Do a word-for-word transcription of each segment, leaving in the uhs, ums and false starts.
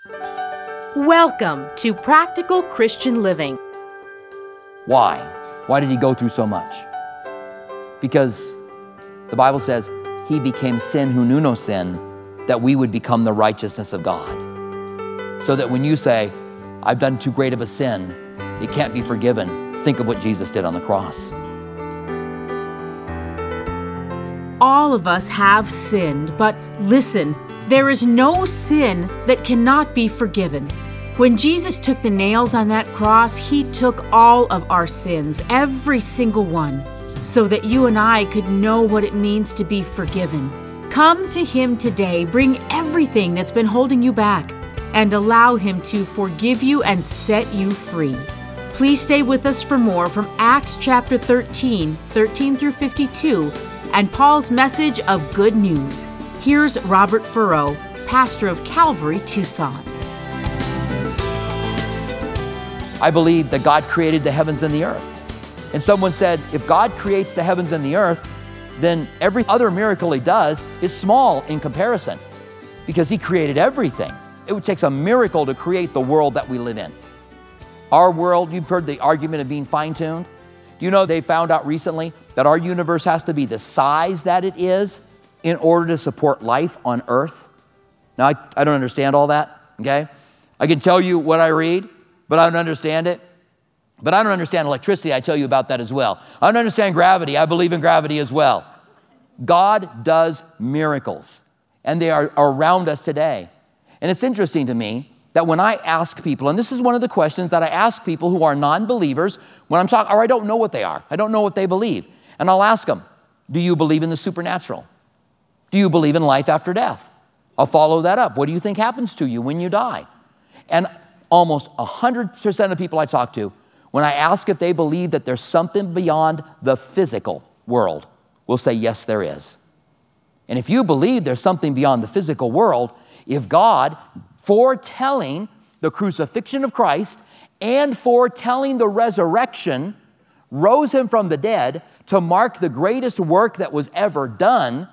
Welcome to Practical Christian Living. Why? Why did he go through so much? Because the Bible says he became sin who knew no sin, that we would become the righteousness of God. So that when you say, I've done too great of a sin, it can't be forgiven, think of what Jesus did on the cross. All of us have sinned, but listen, there is no sin that cannot be forgiven. When Jesus took the nails on that cross, he took all of our sins, every single one, so that you and I could know what it means to be forgiven. Come to him today, bring everything that's been holding you back, and allow him to forgive you and set you free. Please stay with us for more from Acts chapter thirteen, thirteen through fifty-two, and Paul's message of good news. Here's Robert Furrow, pastor of Calvary, Tucson. I believe that God created the heavens and the earth. And someone said, if God creates the heavens and the earth, then every other miracle he does is small in comparison, because he created everything. It takes a miracle to create the world that we live in. Our world, you've heard the argument of being fine-tuned. Do you know they found out recently that our universe has to be the size that it is in order to support life on earth? Now, I, I don't understand all that, okay? I can tell you what I read, but I don't understand it. But I don't understand electricity, I tell you about that as well. I don't understand gravity, I believe in gravity as well. God does miracles, and they are around us today. And it's interesting to me that when I ask people, and this is one of the questions that I ask people who are non-believers when I'm talking, or I don't know what they are, I don't know what they believe, and I'll ask them, do you believe in the supernatural? Do you believe in life after death? I'll follow that up. What do you think happens to you when you die? And almost one hundred percent of people I talk to, when I ask if they believe that there's something beyond the physical world, will say, yes, there is. And if you believe there's something beyond the physical world, if God, foretelling the crucifixion of Christ and foretelling the resurrection, rose him from the dead to mark the greatest work that was ever done,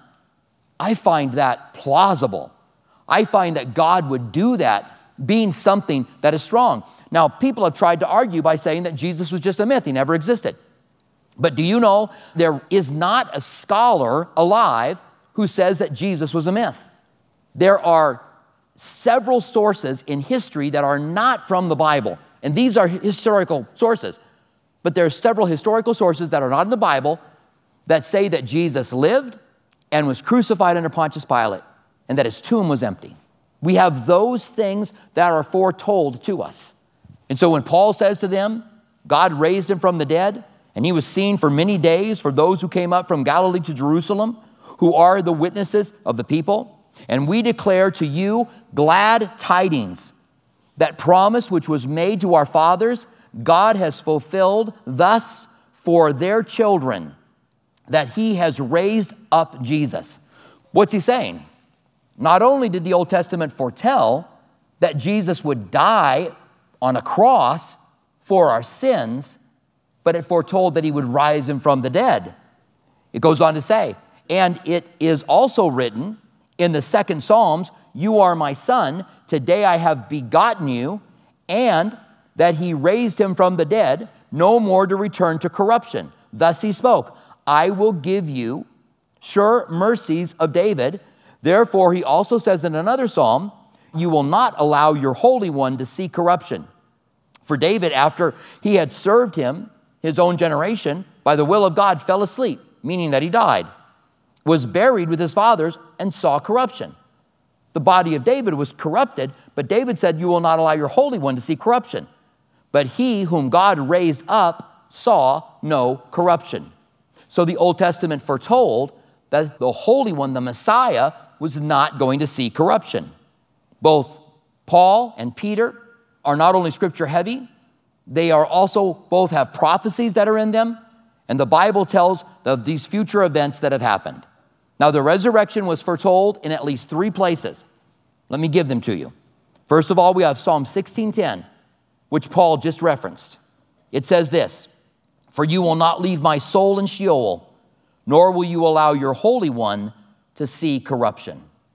I find that plausible. I find that God would do that, being something that is strong. Now, people have tried to argue by saying that Jesus was just a myth. He never existed. But do you know there is not a scholar alive who says that Jesus was a myth? There are several sources in history that are not from the Bible, and these are historical sources. But there are several historical sources that are not in the Bible that say that Jesus lived and was crucified under Pontius Pilate, and that his tomb was empty. We have those things that are foretold to us. And so when Paul says to them, God raised him from the dead, and he was seen for many days for those who came up from Galilee to Jerusalem, who are the witnesses of the people, and we declare to you glad tidings, that promise which was made to our fathers, God has fulfilled thus for their children, that he has raised up Jesus. What's he saying? Not only did the Old Testament foretell that Jesus would die on a cross for our sins, but it foretold that he would rise him from the dead. It goes on to say, and it is also written in the second Psalms, you are my son, today I have begotten you, and that he raised him from the dead, no more to return to corruption. Thus he spoke, I will give you sure mercies of David. Therefore, he also says in another psalm, you will not allow your Holy One to see corruption. For David, after he had served him, his own generation, by the will of God, fell asleep, meaning that he died, was buried with his fathers, and saw corruption. The body of David was corrupted, but David said, you will not allow your Holy One to see corruption. But he whom God raised up saw no corruption. So the Old Testament foretold that the Holy One, the Messiah, was not going to see corruption. Both Paul and Peter are not only scripture heavy, they are also both have prophecies that are in them, and the Bible tells of these future events that have happened. Now, the resurrection was foretold in at least three places. Let me give them to you. First of all, we have Psalm sixteen ten, which Paul just referenced. It says this, for you will not leave my soul in Sheol, nor will you allow your Holy One to see corruption.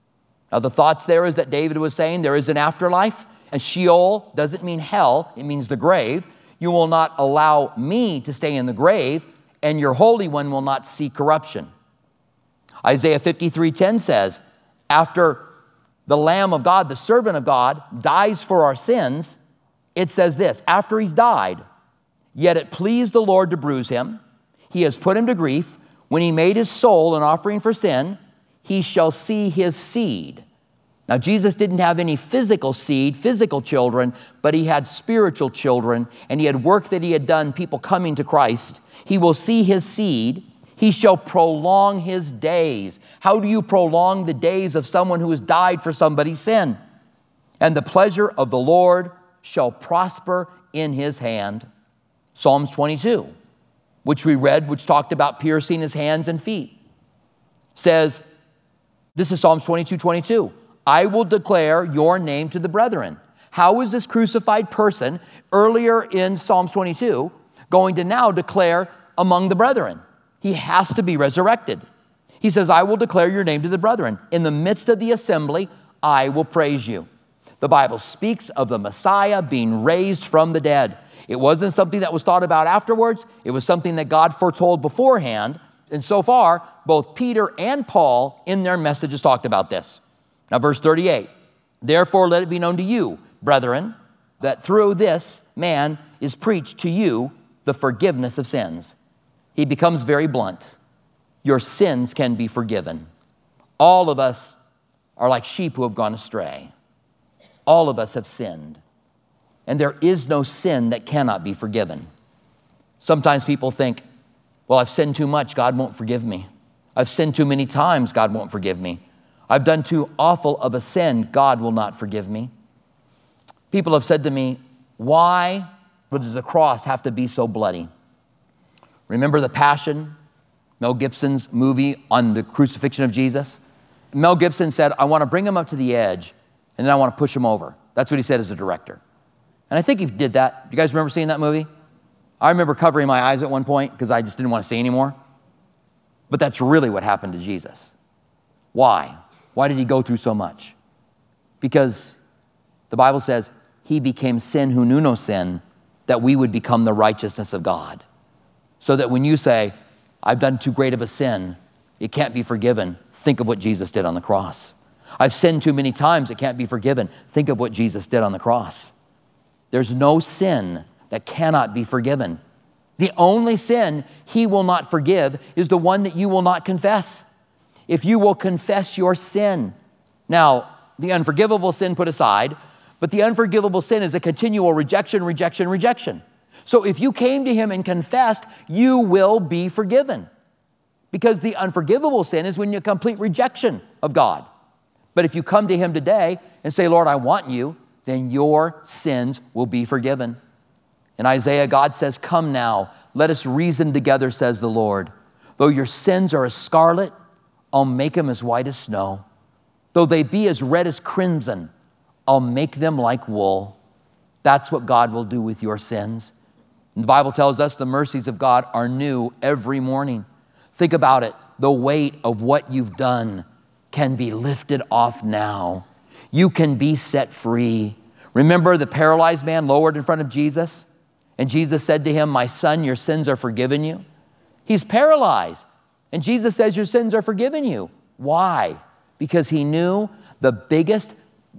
Now, the thoughts there is that David was saying there is an afterlife, and Sheol doesn't mean hell, it means the grave. You will not allow me to stay in the grave, and your Holy One will not see corruption. Isaiah fifty-three ten says, after the Lamb of God, the servant of God, dies for our sins, it says this, after he's died, yet it pleased the Lord to bruise him. He has put him to grief. When he made his soul an offering for sin, he shall see his seed. Now, Jesus didn't have any physical seed, physical children, but he had spiritual children, and he had work that he had done, people coming to Christ. He will see his seed. He shall prolong his days. How do you prolong the days of someone who has died for somebody's sin? And the pleasure of the Lord shall prosper in his hand. Psalms twenty-two, which we read, which talked about piercing his hands and feet, says, this is Psalms twenty-two twenty-two, I will declare your name to the brethren. How is this crucified person earlier in Psalms twenty-two going to now declare among the brethren? He has to be resurrected. He says, I will declare your name to the brethren. In the midst of the assembly, I will praise you. The Bible speaks of the Messiah being raised from the dead. It wasn't something that was thought about afterwards. It was something that God foretold beforehand. And so far, both Peter and Paul in their messages talked about this. Now, verse thirty-eight, therefore let it be known to you, brethren, that through this man is preached to you the forgiveness of sins. He becomes very blunt. Your sins can be forgiven. All of us are like sheep who have gone astray. All of us have sinned. And there is no sin that cannot be forgiven. Sometimes people think, well, I've sinned too much, God won't forgive me. I've sinned too many times, God won't forgive me. I've done too awful of a sin, God will not forgive me. People have said to me, why does the cross have to be so bloody? Remember The Passion, Mel Gibson's movie on the crucifixion of Jesus? Mel Gibson said, I want to bring him up to the edge, and then I want to push him over. That's what he said as a director. And I think he did that. Do you guys remember seeing that movie? I remember covering my eyes at one point because I just didn't want to see anymore. But that's really what happened to Jesus. Why? Why did he go through so much? Because the Bible says he became sin who knew no sin, that we would become the righteousness of God. So that when you say, I've done too great of a sin, it can't be forgiven, think of what Jesus did on the cross. I've sinned too many times, it can't be forgiven. Think of what Jesus did on the cross. There's no sin that cannot be forgiven. The only sin he will not forgive is the one that you will not confess. If you will confess your sin. Now, the unforgivable sin put aside, but the unforgivable sin is a continual rejection, rejection, rejection. So if you came to him and confessed, you will be forgiven. Because the unforgivable sin is when you complete rejection of God. But if you come to him today and say, Lord, I want you, then your sins will be forgiven. In Isaiah, God says, come now, let us reason together, says the Lord. Though your sins are as scarlet, I'll make them as white as snow. Though they be as red as crimson, I'll make them like wool. That's what God will do with your sins. And the Bible tells us the mercies of God are new every morning. Think about it. The weight of what you've done can be lifted off now. You can be set free. Remember the paralyzed man lowered in front of Jesus? And Jesus said to him, my son, your sins are forgiven you. He's paralyzed. And Jesus says, your sins are forgiven you. Why? Because he knew the biggest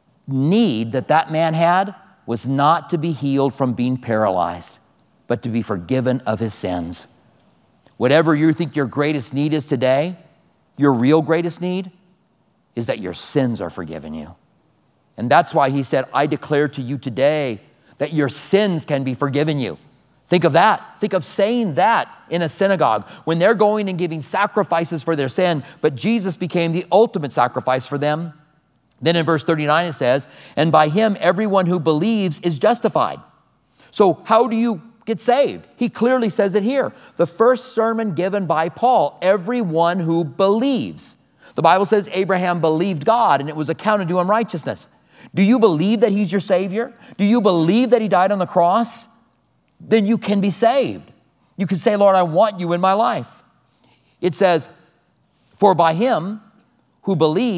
need that that man had was not to be healed from being paralyzed, but to be forgiven of his sins. Whatever you think your greatest need is today, your real greatest need is that your sins are forgiven you. And that's why he said, I declare to you today that your sins can be forgiven you. Think of that. Think of saying that in a synagogue when they're going and giving sacrifices for their sin, but Jesus became the ultimate sacrifice for them. Then in verse thirty-nine it says, and by him everyone who believes is justified. So how do you get saved? He clearly says it here. The first sermon given by Paul, everyone who believes. The Bible says Abraham believed God and it was accounted to him righteousness. Do you believe that he's your Savior? Do you believe that he died on the cross? Then you can be saved. You can say, Lord, I want you in my life. It says, for by him who believes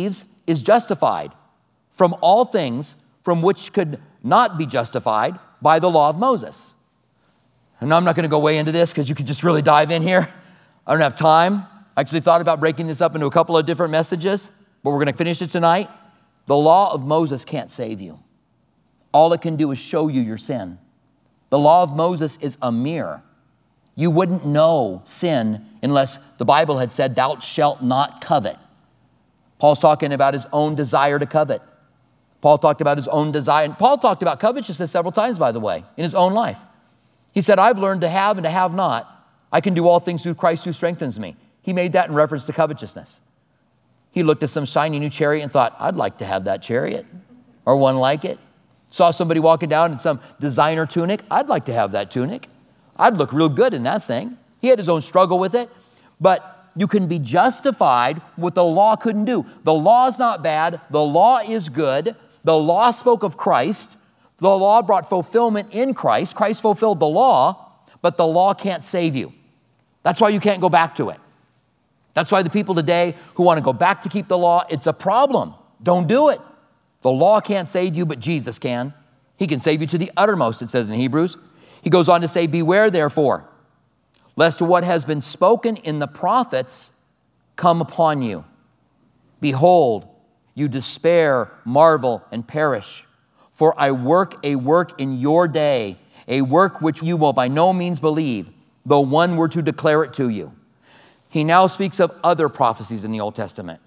is justified from all things from which could not be justified by the law of Moses. And I'm not going to go way into this because you could just really dive in here. I don't have time. I actually thought about breaking this up into a couple of different messages, but we're going to finish it tonight. The law of Moses can't save you. All it can do is show you your sin. The law of Moses is a mirror. You wouldn't know sin unless the Bible had said, thou shalt not covet. Paul's talking about his own desire to covet. Paul talked about his own desire. And Paul talked about covetousness several times, by the way, in his own life. He said, I've learned to have and to have not. I can do all things through Christ who strengthens me. He made that in reference to covetousness. He looked at some shiny new chariot and thought, I'd like to have that chariot or one like it. Saw somebody walking down in some designer tunic. I'd like to have that tunic. I'd look real good in that thing. He had his own struggle with it, but you can be justified what the law couldn't do. The law is not bad. The law is good. The law spoke of Christ. The law brought fulfillment in Christ. Christ fulfilled the law, but the law can't save you. That's why you can't go back to it. That's why the people today who want to go back to keep the law, it's a problem. Don't do it. The law can't save you, but Jesus can. He can save you to the uttermost, it says in Hebrews. He goes on to say, beware therefore, lest what has been spoken in the prophets come upon you. Behold, you despair, marvel, and perish. For I work a work in your day, a work which you will by no means believe, though one were to declare it to you. He now speaks of other prophecies in the Old Testament,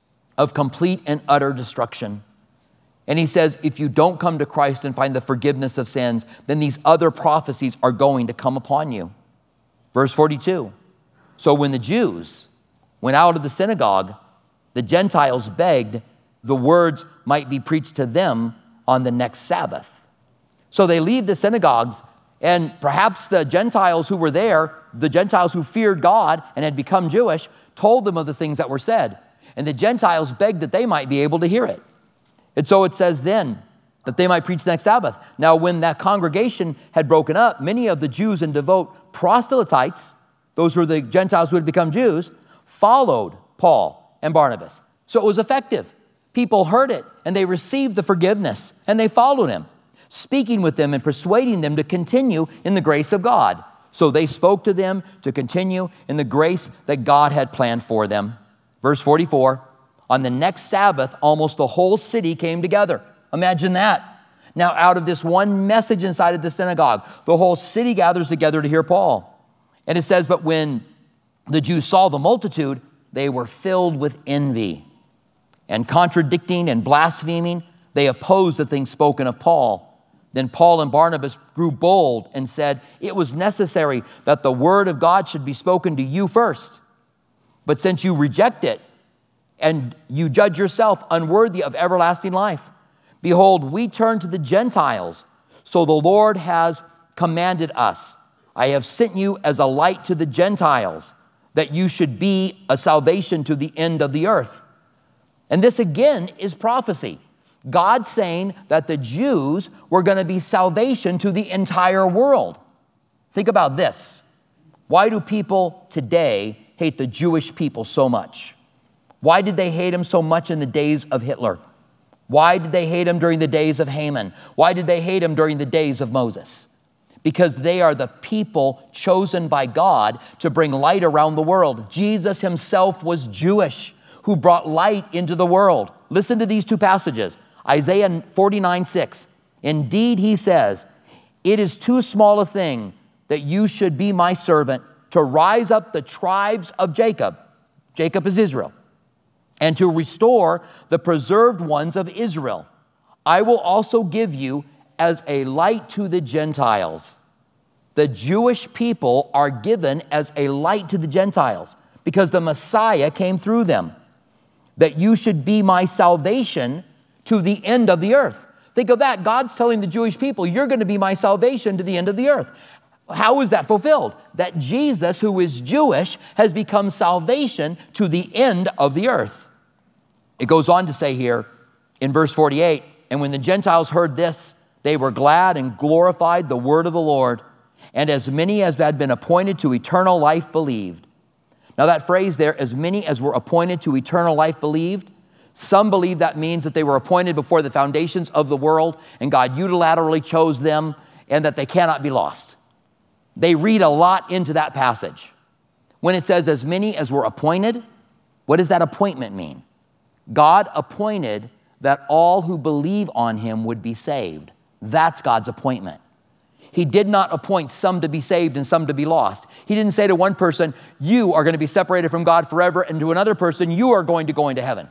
of complete and utter destruction. And he says, if you don't come to Christ and find the forgiveness of sins, then these other prophecies are going to come upon you. Verse forty-two, so when the Jews went out of the synagogue, the Gentiles begged the words might be preached to them on the next Sabbath. So they leave the synagogues, and perhaps the Gentiles who were there, the Gentiles who feared God and had become Jewish, told them of the things that were said. And the Gentiles begged that they might be able to hear it. And so it says then that they might preach next Sabbath. Now, when that congregation had broken up, many of the Jews and devout proselytes, those were the Gentiles who had become Jews, followed Paul and Barnabas. So it was effective. People heard it, and they received the forgiveness, and they followed him, speaking with them and persuading them to continue in the grace of God. So they spoke to them to continue in the grace that God had planned for them. Verse forty-four, on the next Sabbath, almost the whole city came together. Imagine that. Now, out of this one message inside of the synagogue, the whole city gathers together to hear Paul. And it says, but when the Jews saw the multitude, they were filled with envy. And contradicting and blaspheming, they opposed the things spoken of Paul. Then Paul and Barnabas grew bold and said, it was necessary that the word of God should be spoken to you first. But since you reject it, and you judge yourself unworthy of everlasting life, behold, we turn to the Gentiles. So the Lord has commanded us. I have sent you as a light to the Gentiles, that you should be a salvation to the end of the earth. And this again is prophecy. God saying that the Jews were going to be salvation to the entire world. Think about this. Why do people today hate the Jewish people so much? Why did they hate him so much in the days of Hitler? Why did they hate him during the days of Haman? Why did they hate him during the days of Moses? Because they are the people chosen by God to bring light around the world. Jesus himself was Jewish, who brought light into the world. Listen to these two passages. Isaiah forty-nine six. Indeed, he says, it is too small a thing that you should be my servant to rise up the tribes of Jacob. Jacob is Israel. And to restore the preserved ones of Israel. I will also give you as a light to the Gentiles. The Jewish people are given as a light to the Gentiles because the Messiah came through them. That you should be my salvation to the end of the earth. Think of that. God's telling the Jewish people, you're going to be my salvation to the end of the earth. How is that fulfilled? That Jesus, who is Jewish, has become salvation to the end of the earth. It goes on to say here in verse forty-eight, and when the Gentiles heard this, they were glad and glorified the word of the Lord, and as many as had been appointed to eternal life believed. Now that phrase there, as many as were appointed to eternal life believed, Some believe that means that they were appointed before the foundations of the world and God unilaterally chose them and that they cannot be lost. They read a lot into that passage. When it says as many as were appointed, what does that appointment mean? God appointed that all who believe on him would be saved. That's God's appointment. He did not appoint some to be saved and some to be lost. He didn't say to one person, you are going to be separated from God forever, and to another person, you are going to go into heaven.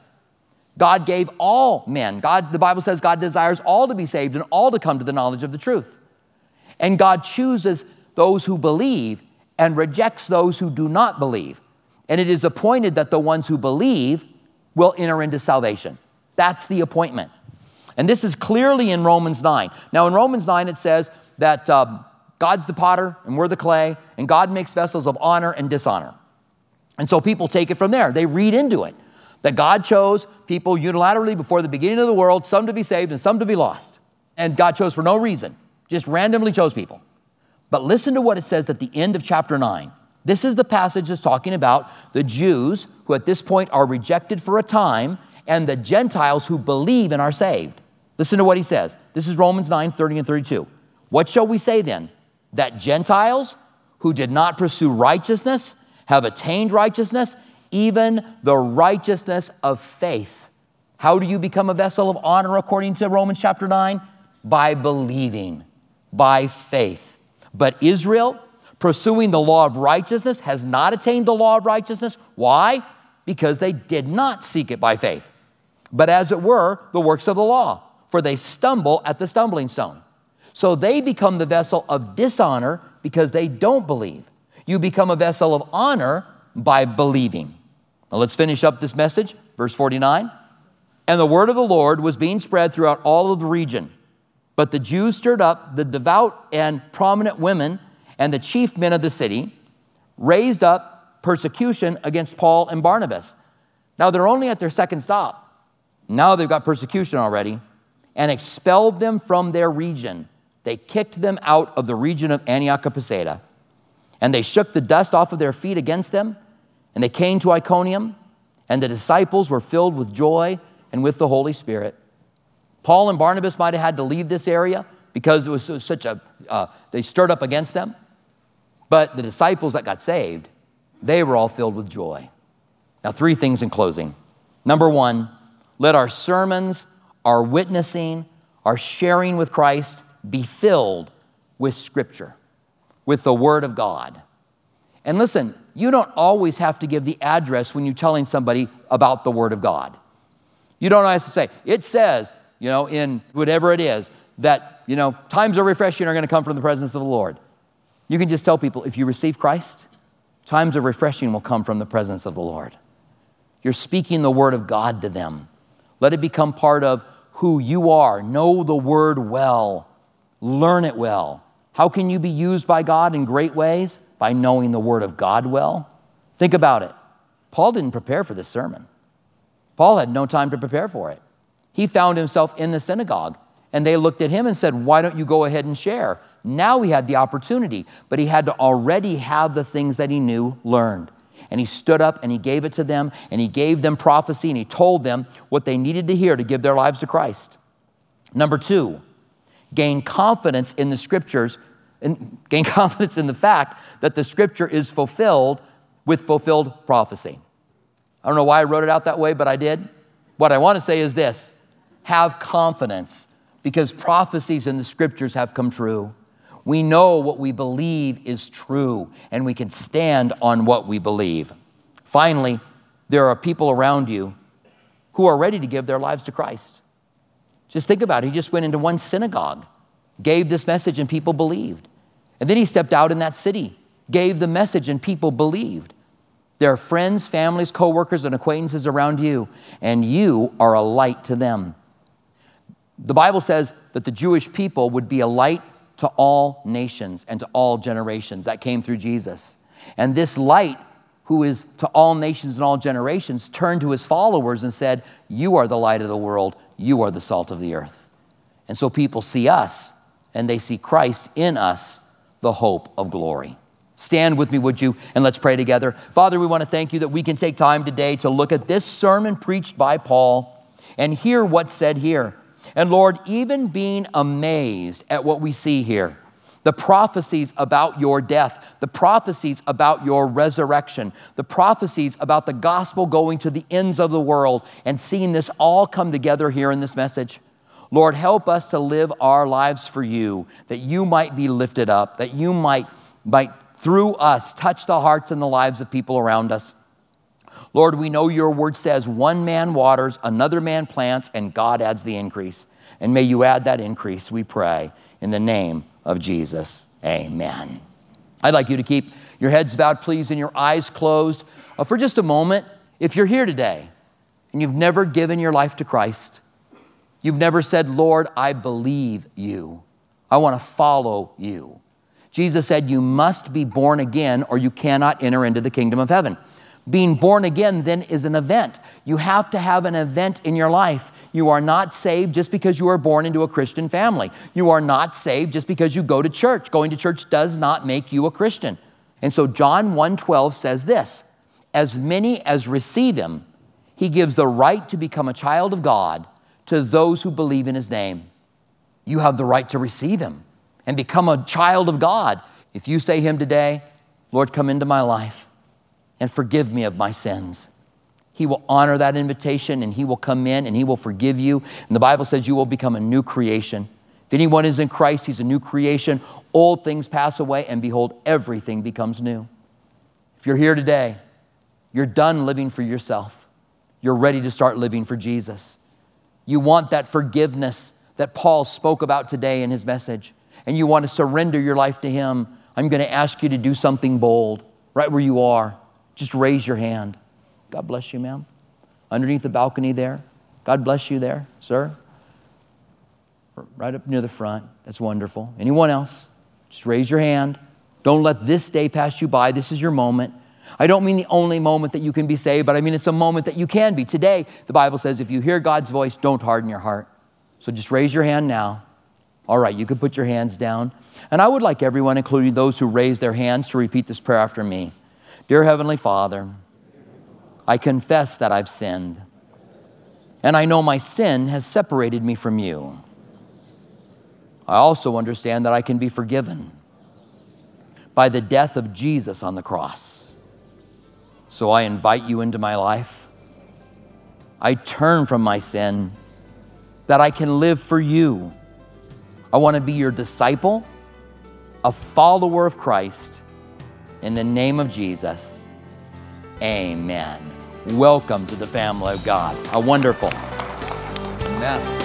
God gave all men. God, the Bible says God desires all to be saved and all to come to the knowledge of the truth. And God chooses those who believe and rejects those who do not believe. And it is appointed that the ones who believe will enter into salvation. That's the appointment. And this is clearly in Romans nine. Now in Romans nine it says that um, God's the potter and we're the clay, and God makes vessels of honor and dishonor. And so people take it from there. They read into it that God chose people unilaterally before the beginning of the world, some to be saved and some to be lost. And God chose for no reason, just randomly chose people. But listen to what it says at the end of chapter nine. This is the passage that's talking about the Jews who at this point are rejected for a time and the Gentiles who believe and are saved. Listen to what he says. This is Romans nine, thirty and thirty-two. What shall we say then? That Gentiles who did not pursue righteousness have attained righteousness, even the righteousness of faith. How do you become a vessel of honor according to Romans chapter nine? By believing, by faith. But Israel, pursuing the law of righteousness, has not attained the law of righteousness. Why? Because they did not seek it by faith, but as it were, the works of the law, for they stumble at the stumbling stone. So they become the vessel of dishonor because they don't believe. You become a vessel of honor by believing. Now let's finish up this message, verse forty-nine. And the word of the Lord was being spread throughout all of the region. But the Jews stirred up the devout and prominent women and the chief men of the city, raised up persecution against Paul and Barnabas. Now they're only at their second stop. Now they've got persecution already, and expelled them from their region. They kicked them out of the region of Antioch of Pisidia. And they shook the dust off of their feet against them, and they came to Iconium, and the disciples were filled with joy and with the Holy Spirit. Paul and Barnabas might have had to leave this area because it was such a, uh, they stirred up against them. But the disciples that got saved, they were all filled with joy. Now, three things in closing. Number one, let our sermons, our witnessing, our sharing with Christ be filled with Scripture, with the Word of God. And listen, you don't always have to give the address when you're telling somebody about the Word of God. You don't always have to say, it says, you know, in whatever it is, that, you know, times of refreshing are going to come from the presence of the Lord. You can just tell people, if you receive Christ, times of refreshing will come from the presence of the Lord. You're speaking the Word of God to them. Let it become part of who you are. Know the Word well. Learn it well. How can you be used by God in great ways? By knowing the Word of God well. Think about it. Paul didn't prepare for this sermon. Paul had no time to prepare for it. He found himself in the synagogue, and they looked at him and said, why don't you go ahead and share? Now he had the opportunity, but he had to already have the things that he knew learned. And he stood up and he gave it to them, and he gave them prophecy, and he told them what they needed to hear to give their lives to Christ. Number two, gain confidence in the Scriptures, and gain confidence in the fact that the Scripture is fulfilled with fulfilled prophecy. I don't know why I wrote it out that way, but I did. What I want to say is this: have confidence, because prophecies in the Scriptures have come true. We know what we believe is true, and we can stand on what we believe. Finally, there are people around you who are ready to give their lives to Christ. Just think about it. He just went into one synagogue, gave this message, and people believed. And then he stepped out in that city, gave the message, and people believed. There are friends, families, co-workers, and acquaintances around you, and you are a light to them. The Bible says that the Jewish people would be a light to all nations and to all generations. That came through Jesus. And this light, who is to all nations and all generations, turned to his followers and said, you are the light of the world. You are the salt of the earth. And so people see us, and they see Christ in us, the hope of glory. Stand with me, would you, and let's pray together. Father, we want to thank you that we can take time today to look at this sermon preached by Paul. and hear what's said here. And Lord, even being amazed at what we see here, the prophecies about your death, the prophecies about your resurrection, the prophecies about the gospel going to the ends of the world, and seeing this all come together here in this message. Lord, help us to live our lives for you, that you might be lifted up, that you might, might through us, touch the hearts and the lives of people around us. Lord, we know your word says one man waters, another man plants, and God adds the increase. And may you add that increase, we pray, in the name of Jesus. Amen. I'd like you to keep your heads bowed, please, and your eyes closed uh, for just a moment. If you're here today and you've never given your life to Christ, you've never said, Lord, I believe you. I want to follow you. Jesus said you must be born again or you cannot enter into the kingdom of heaven. Being born again then is an event. You have to have an event in your life. You are not saved just because you are born into a Christian family. You are not saved just because you go to church. Going to church does not make you a Christian. And so John one twelve says this, as many as receive him, he gives the right to become a child of God to those who believe in his name. You have the right to receive him and become a child of God. If you say him today, Lord, come into my life and forgive me of my sins. He will honor that invitation and he will come in and he will forgive you. And the Bible says you will become a new creation. If anyone is in Christ, he's a new creation. Old things pass away and behold, everything becomes new. If you're here today, you're done living for yourself. You're ready to start living for Jesus. You want that forgiveness that Paul spoke about today in his message, and you want to surrender your life to him. I'm going to ask you to do something bold right where you are. Just raise your hand. God bless you, ma'am. Underneath the balcony there. God bless you there, sir. Right up near the front. That's wonderful. Anyone else? Just raise your hand. Don't let this day pass you by. This is your moment. I don't mean the only moment that you can be saved, but I mean it's a moment that you can be. Today, the Bible says if you hear God's voice, don't harden your heart. So just raise your hand now. All right, you can put your hands down. And I would like everyone, including those who raise their hands, to repeat this prayer after me. Dear Heavenly Father, I confess that I've sinned, and I know my sin has separated me from you. I also understand that I can be forgiven by the death of Jesus on the cross. So I invite you into my life. I turn from my sin that I can live for you. I want to be your disciple, a follower of Christ. In the name of Jesus, amen. Welcome to the family of God. How wonderful. Amen.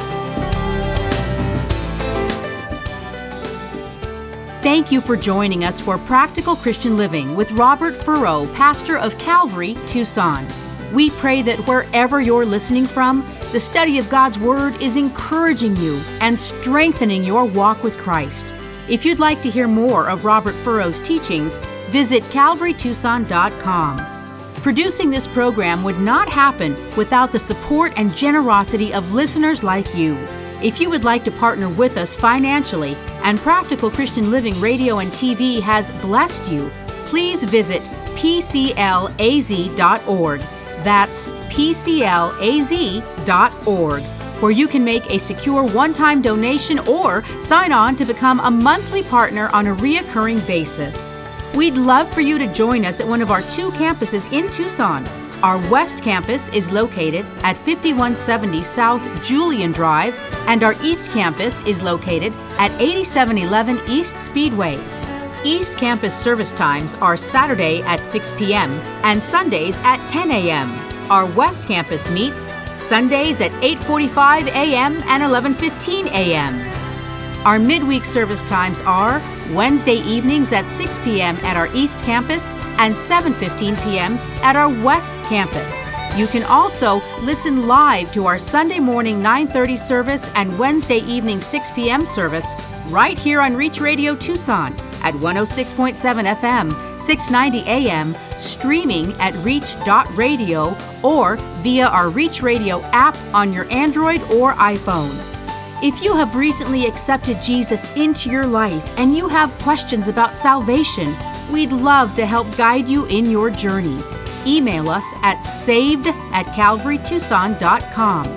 Thank you for joining us for Practical Christian Living with Robert Furrow, pastor of Calvary, Tucson. We pray that wherever you're listening from, the study of God's Word is encouraging you and strengthening your walk with Christ. If you'd like to hear more of Robert Furrow's teachings, visit calvary tucson dot com. Producing this program would not happen without the support and generosity of listeners like you. If you would like to partner with us financially and Practical Christian Living Radio and T V has blessed you, please visit p c l a z dot org. That's p c l a z dot org, where you can make a secure one-time donation or sign on to become a monthly partner on a reoccurring basis. We'd love for you to join us at one of our two campuses in Tucson. Our West Campus is located at fifty-one seventy South Julian Drive, and our East Campus is located at eighty-seven eleven East Speedway. East Campus service times are Saturday at six p.m. and Sundays at ten a.m. Our West Campus meets Sundays at eight forty-five a.m. and eleven fifteen a.m. Our midweek service times are Wednesday evenings at six p.m. at our East Campus and seven fifteen p.m. at our West Campus. You can also listen live to our Sunday morning nine thirty service and Wednesday evening six p.m. service right here on Reach Radio Tucson at one oh six point seven F M, six ninety A M, streaming at reach dot radio or via our Reach Radio app on your Android or iPhone. If you have recently accepted Jesus into your life and you have questions about salvation, we'd love to help guide you in your journey. Email us at saved at calvary tucson dot com.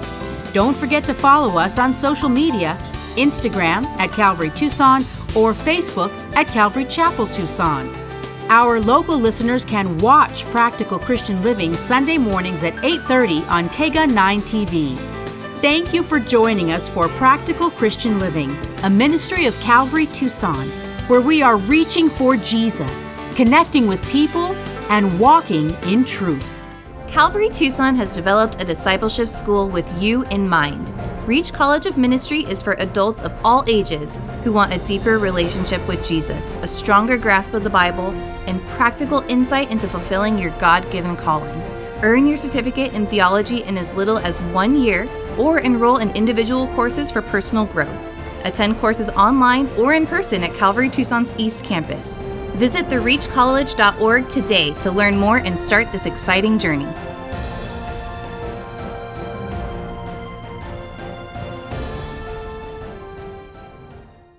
Don't forget to follow us on social media, Instagram at Calvary Tucson or Facebook at Calvary Chapel Tucson. Our local listeners can watch Practical Christian Living Sunday mornings at eight thirty on K G U nine T V. Thank you for joining us for Practical Christian Living, a ministry of Calvary Tucson, where we are reaching for Jesus, connecting with people, and walking in truth. Calvary Tucson has developed a discipleship school with you in mind. Reach College of Ministry is for adults of all ages who want a deeper relationship with Jesus, a stronger grasp of the Bible, and practical insight into fulfilling your God-given calling. Earn your certificate in theology in as little as one year, or enroll in individual courses for personal growth. Attend courses online or in person at Calvary Tucson's East Campus. Visit the reach college dot org today to learn more and start this exciting journey.